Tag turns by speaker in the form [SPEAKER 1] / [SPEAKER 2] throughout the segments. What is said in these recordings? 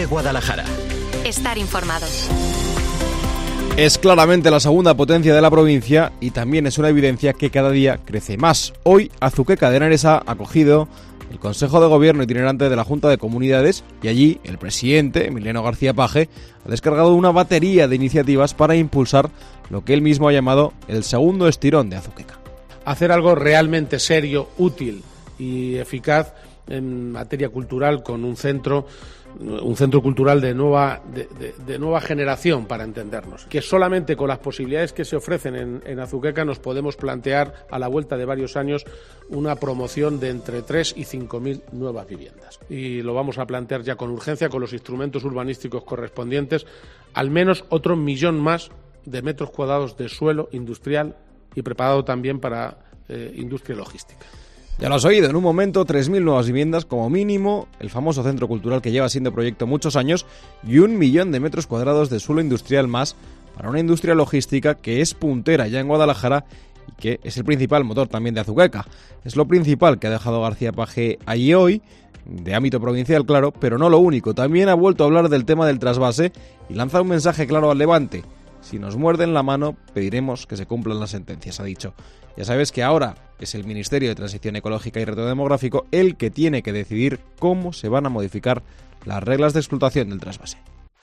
[SPEAKER 1] COPE Guadalajara.
[SPEAKER 2] Estar informado.
[SPEAKER 3] Es claramente la segunda potencia de la provincia y también es una evidencia que cada día crece más. Hoy, Azuqueca de Henares ha acogido el Consejo de Gobierno itinerante de la Junta de Comunidades y allí el presidente, Emiliano García Paje, ha descargado una batería de iniciativas para impulsar lo que él mismo ha llamado el segundo estirón de Azuqueca.
[SPEAKER 4] Hacer algo realmente serio, útil y eficaz en materia cultural con un centro cultural de nueva generación, para entendernos, que solamente con las posibilidades que se ofrecen en Azuqueca nos podemos plantear a la vuelta de varios años una promoción de entre 3 y 5.000 nuevas viviendas, y lo vamos a plantear ya con urgencia con los instrumentos urbanísticos correspondientes, al menos otro 1 millón más de metros cuadrados de suelo industrial y preparado también para industria logística.
[SPEAKER 3] Ya lo has oído, en un momento 3.000 nuevas viviendas como mínimo, el famoso centro cultural que lleva siendo proyecto muchos años y 1 millón de metros cuadrados de suelo industrial más para una industria logística que es puntera ya en Guadalajara y que es el principal motor también de Azuqueca. Es lo principal que ha dejado García Paje allí hoy, de ámbito provincial claro, pero no lo único. También ha vuelto a hablar del tema del trasvase y lanza un mensaje claro al Levante. Si nos muerden la mano, pediremos que se cumplan las sentencias, ha dicho. Ya sabes que ahora es el Ministerio de Transición Ecológica y Reto Demográfico el que tiene que decidir cómo se van a modificar las reglas de explotación del trasvase.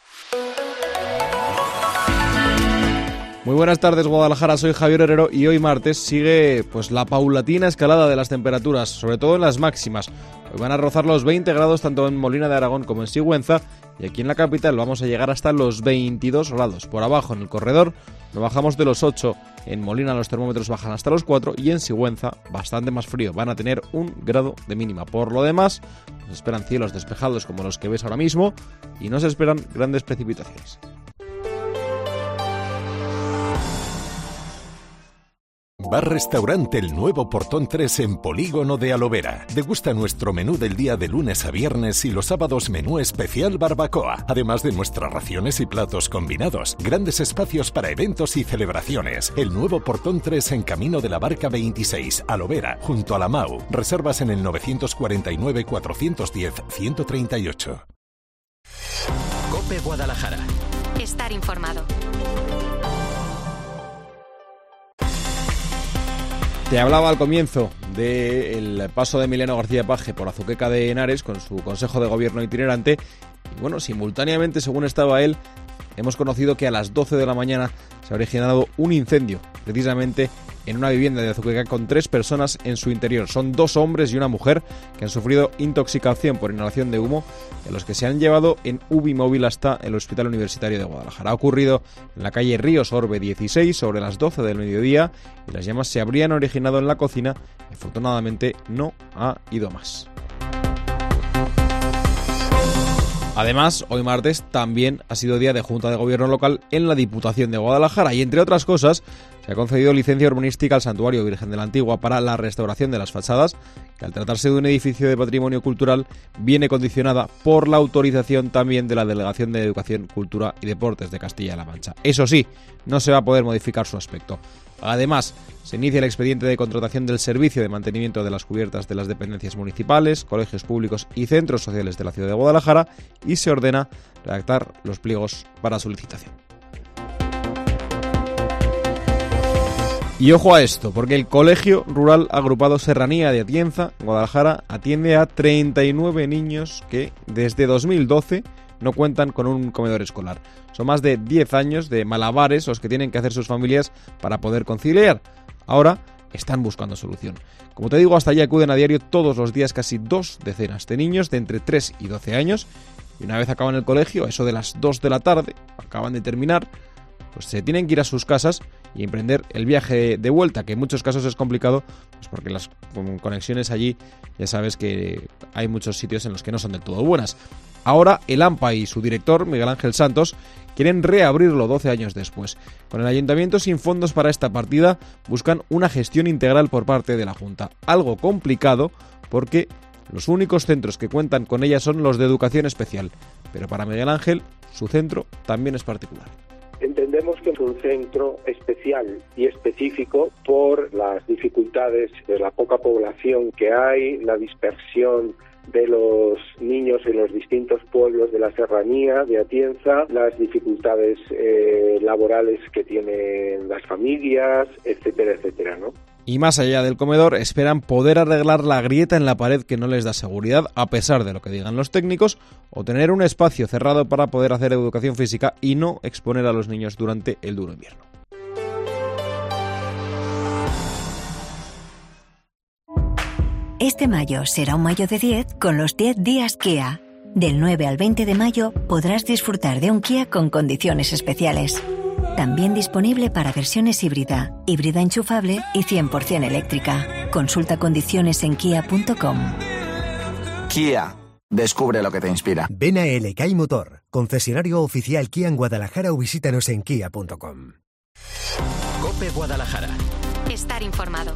[SPEAKER 3] Muy buenas tardes, Guadalajara, soy Javier Herrero y hoy martes sigue la paulatina escalada de las temperaturas, sobre todo en las máximas. Hoy van a rozar los 20 grados tanto en Molina de Aragón como en Sigüenza y aquí en la capital vamos a llegar hasta los 22 grados. Por abajo en el corredor no bajamos de los 8, en Molina los termómetros bajan hasta los 4 y en Sigüenza bastante más frío, van a tener 1 grado de mínima. Por lo demás, nos esperan cielos despejados como los que ves ahora mismo y no se esperan grandes precipitaciones.
[SPEAKER 5] Bar Restaurante El Nuevo Portón 3 en Polígono de Alovera. Degusta nuestro menú del día de lunes a viernes y los sábados menú especial barbacoa. Además de nuestras raciones y platos combinados. Grandes espacios para eventos y celebraciones. El Nuevo Portón 3 en Camino de la Barca 26, Alovera, junto a la MAU. Reservas en el 949 410 138.
[SPEAKER 1] COPE Guadalajara.
[SPEAKER 2] Estar informado.
[SPEAKER 3] Te hablaba al comienzo del paso de Emiliano García Paje por Azuqueca de Henares con su Consejo de Gobierno itinerante. Y simultáneamente, según estaba él, hemos conocido que a las 12 de la mañana se ha originado un incendio, precisamente en una vivienda de Azuqueca con 3 personas en su interior. Son 2 hombres y una mujer que han sufrido intoxicación por inhalación de humo, de los que se han llevado en UBI móvil hasta el Hospital Universitario de Guadalajara. Ha ocurrido en la calle Ríos Orbe 16 sobre las 12 del mediodía y las llamas se habrían originado en la cocina y afortunadamente no ha ido más. Además, hoy martes también ha sido día de Junta de Gobierno local en la Diputación de Guadalajara y, entre otras cosas, se ha concedido licencia urbanística al Santuario Virgen de la Antigua para la restauración de las fachadas, que al tratarse de un edificio de patrimonio cultural viene condicionada por la autorización también de la Delegación de Educación, Cultura y Deportes de Castilla-La Mancha. Eso sí, no se va a poder modificar su aspecto. Además, se inicia el expediente de contratación del servicio de mantenimiento de las cubiertas de las dependencias municipales, colegios públicos y centros sociales de la ciudad de Guadalajara y se ordena redactar los pliegos para su licitación. Y ojo a esto, porque el Colegio Rural Agrupado Serranía de Atienza, Guadalajara, atiende a 39 niños que desde 2012 no cuentan con un comedor escolar. Son más de 10 años de malabares los que tienen que hacer sus familias para poder conciliar. Ahora están buscando solución. Como te digo, hasta allí acuden a diario todos los días casi 2 decenas de niños de entre 3 y 12 años. Y una vez acaban el colegio, a eso de las 2 de la tarde, acaban de terminar, pues se tienen que ir a sus casas y emprender el viaje de vuelta, que en muchos casos es complicado, pues porque las conexiones allí, ya sabes que hay muchos sitios en los que no son del todo buenas. Ahora el AMPA y su director, Miguel Ángel Santos, quieren reabrirlo 12 años después. Con el ayuntamiento sin fondos para esta partida, buscan una gestión integral por parte de la Junta. Algo complicado porque los únicos centros que cuentan con ella son los de educación especial. Pero para Miguel Ángel, su centro también es particular.
[SPEAKER 6] Entendemos que es un centro especial y específico por las dificultades de la poca población que hay, la dispersión de los niños en los distintos pueblos de la serranía de Atienza, las dificultades laborales que tienen las familias, etcétera, etcétera, ¿no?
[SPEAKER 3] Y más allá del comedor, esperan poder arreglar la grieta en la pared que no les da seguridad, a pesar de lo que digan los técnicos, o tener un espacio cerrado para poder hacer educación física y no exponer a los niños durante el duro invierno.
[SPEAKER 7] Este mayo será un mayo de 10 con los 10 días Kia. Del 9 al 20 de mayo podrás disfrutar de un Kia con condiciones especiales. También disponible para versiones híbrida enchufable y 100% eléctrica. Consulta condiciones en kia.com.
[SPEAKER 8] Kia. Descubre lo que te inspira.
[SPEAKER 9] Ven a LK Motor, concesionario oficial Kia en Guadalajara, o visítanos en kia.com.
[SPEAKER 1] COPE Guadalajara.
[SPEAKER 2] Estar informado.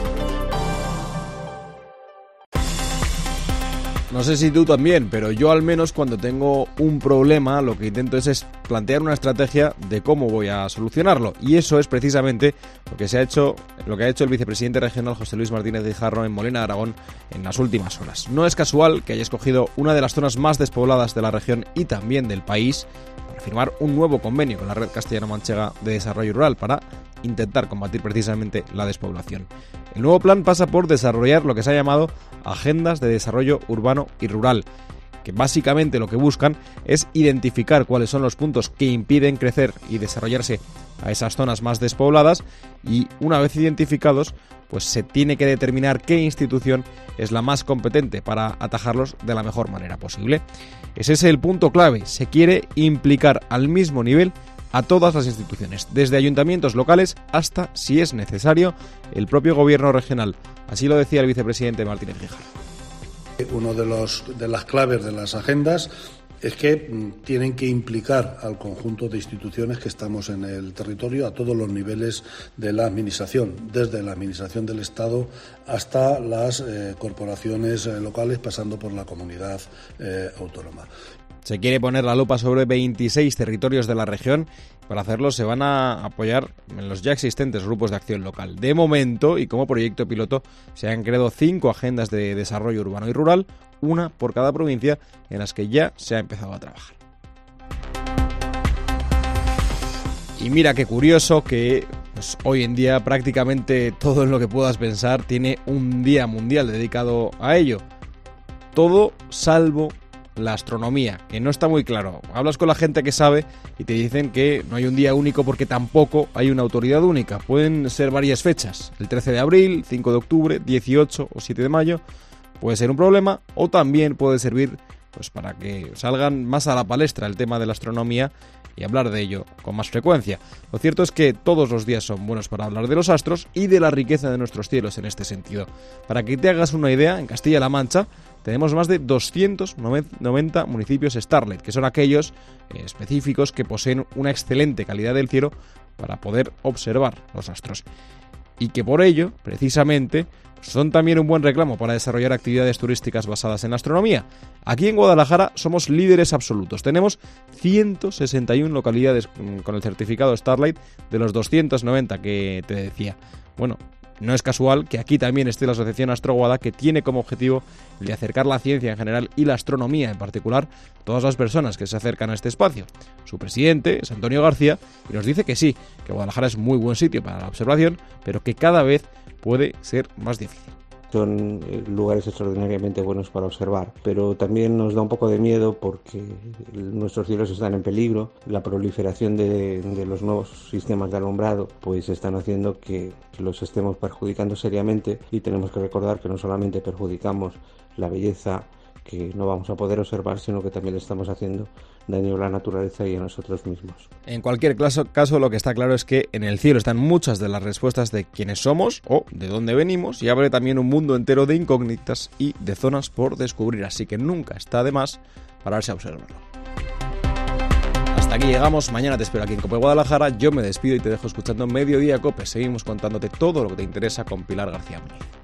[SPEAKER 3] No sé si tú también, pero yo al menos cuando tengo un problema lo que intento es plantear una estrategia de cómo voy a solucionarlo. Y eso es precisamente lo que ha hecho el vicepresidente regional José Luis Martínez Guijarro en Molina de Aragón en las últimas horas. No es casual que haya escogido una de las zonas más despobladas de la región y también del país para firmar un nuevo convenio con la Red Castellano-Manchega de Desarrollo Rural para intentar combatir precisamente la despoblación. El nuevo plan pasa por desarrollar lo que se ha llamado agendas de desarrollo urbano y rural, que básicamente lo que buscan es identificar cuáles son los puntos que impiden crecer y desarrollarse a esas zonas más despobladas, y una vez identificados, pues se tiene que determinar qué institución es la más competente para atajarlos de la mejor manera posible. Ese es el punto clave. Se quiere implicar al mismo nivel a todas las instituciones, desde ayuntamientos locales hasta, si es necesario, el propio gobierno regional. Así lo decía el vicepresidente Martínez Guijarro.
[SPEAKER 10] Uno de las claves de las agendas es que tienen que implicar al conjunto de instituciones que estamos en el territorio, a todos los niveles de la administración, desde la administración del Estado hasta las corporaciones locales, pasando por la comunidad autónoma.
[SPEAKER 3] Se quiere poner la lupa sobre 26 territorios de la región. Para hacerlo se van a apoyar en los ya existentes grupos de acción local. De momento, y como proyecto piloto, se han creado 5 agendas de desarrollo urbano y rural, una por cada provincia, en las que ya se ha empezado a trabajar. Y mira qué curioso que pues, hoy en día prácticamente todo en lo que puedas pensar tiene un día mundial dedicado a ello. Todo salvo la astronomía, que no está muy claro. Hablas con la gente que sabe y te dicen que no hay un día único porque tampoco hay una autoridad única. Pueden ser varias fechas. El 13 de abril, 5 de octubre, 18 o 7 de mayo. Puede ser un problema, o también puede servir pues para que salgan más a la palestra el tema de la astronomía y hablar de ello con más frecuencia. Lo cierto es que todos los días son buenos para hablar de los astros y de la riqueza de nuestros cielos en este sentido. Para que te hagas una idea, en Castilla-La Mancha tenemos más de 290 municipios Starlight, que son aquellos específicos que poseen una excelente calidad del cielo para poder observar los astros. Y que por ello, precisamente, son también un buen reclamo para desarrollar actividades turísticas basadas en la astronomía. Aquí en Guadalajara somos líderes absolutos. Tenemos 161 localidades con el certificado Starlight de los 290 que te decía. Bueno, no es casual que aquí también esté la Asociación Astroguada, que tiene como objetivo el de acercar la ciencia en general y la astronomía en particular a todas las personas que se acercan a este espacio. Su presidente es Antonio García y nos dice que sí, que Guadalajara es muy buen sitio para la observación, pero que cada vez puede ser más difícil.
[SPEAKER 11] Son lugares extraordinariamente buenos para observar, pero también nos da un poco de miedo porque nuestros cielos están en peligro. La proliferación de los nuevos sistemas de alumbrado pues están haciendo que los estemos perjudicando seriamente, y tenemos que recordar que no solamente perjudicamos la belleza que no vamos a poder observar, sino que también le estamos haciendo daño a la naturaleza y a nosotros mismos.
[SPEAKER 3] En cualquier caso, lo que está claro es que en el cielo están muchas de las respuestas de quiénes somos o de dónde venimos, y abre también un mundo entero de incógnitas y de zonas por descubrir, así que nunca está de más pararse a observarlo. Hasta aquí llegamos. Mañana te espero aquí en COPE Guadalajara. Yo me despido y te dejo escuchando Mediodía COPE. Seguimos contándote todo lo que te interesa con Pilar García Muñiz.